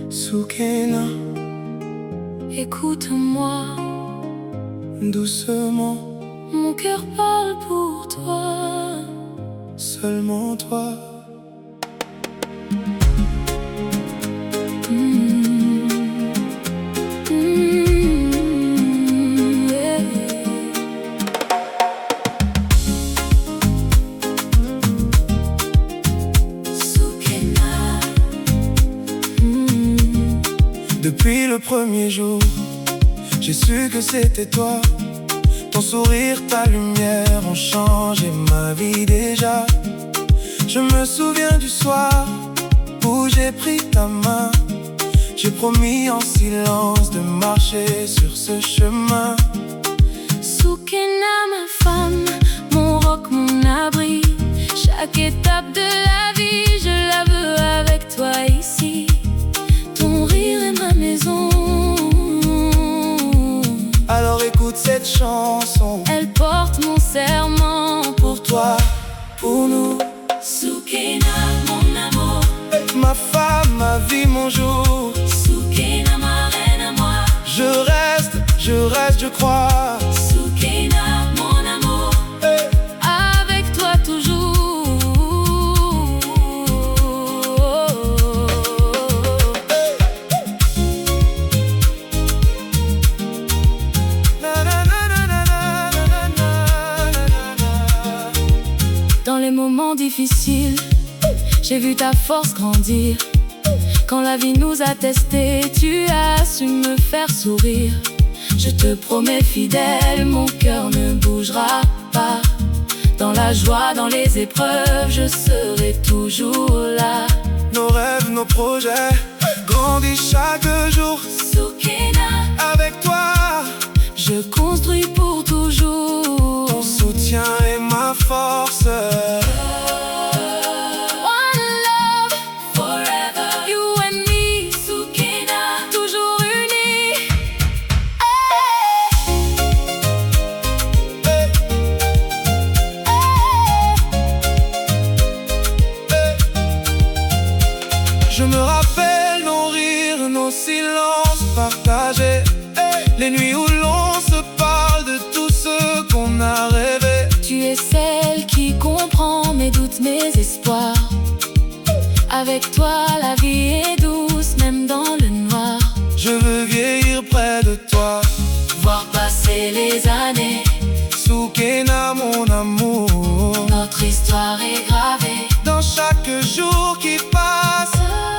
Soukena, écoute-moi, doucement, mon cœur parle pour toi. seulement toi. Yeah. Soukena. Depuis le premier jour, j'ai su que c'était toi. Ton sourire, ta lumière ont changé ma vie déjà. Je me souviens du soir où j'ai pris ta main. J'ai promis en silence de marcher sur ce chemin. Soukena, ma femme, mon roc, mon abri. Chaque étape de la vie, je la veux avec toi ici. Ton rire est ma maison. Alors écoute cette chanson, Elle porte mon serment pour toi, pour nous. Soukena, mon amour. Ma femme, ma vie, mon jour. Soukena, ma reine à moi. Je reste, je crois. Soukena, mon amour. Avec toi toujours. Dans les moments difficiles, j'ai vu ta force grandir. Quand la vie nous a testés, tu as su me faire sourire. Je te promets fidèle, mon cœur ne bougera pas. Dans la joie, dans les épreuves, je serai toujours là. Nos rêves, nos projets grandissent chaque jour. Soukena, Avec toi, je construis pour toujours. ton soutien est ma force. One love, forever. You and me, Soukena, toujours unis. Je me rappelle nos rires, nos silences partagés, les nuits où l'on se parle de tout ce qu'on a rêvé. Tu es celle qui comprend mes doutes, mes espoirs. Avec toi, la vie est douce, même dans le noir. Je veux vieillir près de toi. Voir passer les années, Soukena, mon amour, notre histoire est gravée. dans chaque jour qui passe.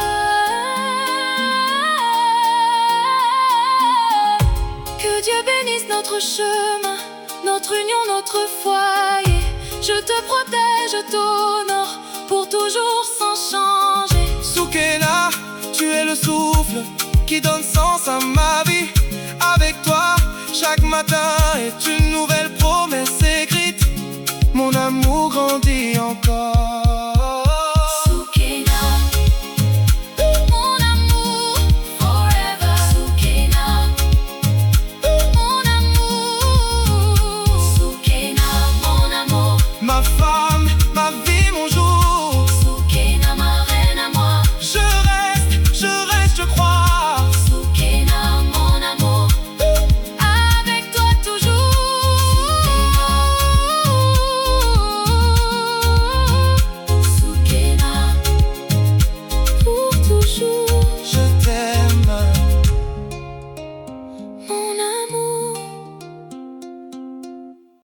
Que Dieu bénisse notre chemin, notre union, notre foyer. Je te protège, je t'honore, pour toujours sans changer. Soukena, tu es le souffle qui donne sens à ma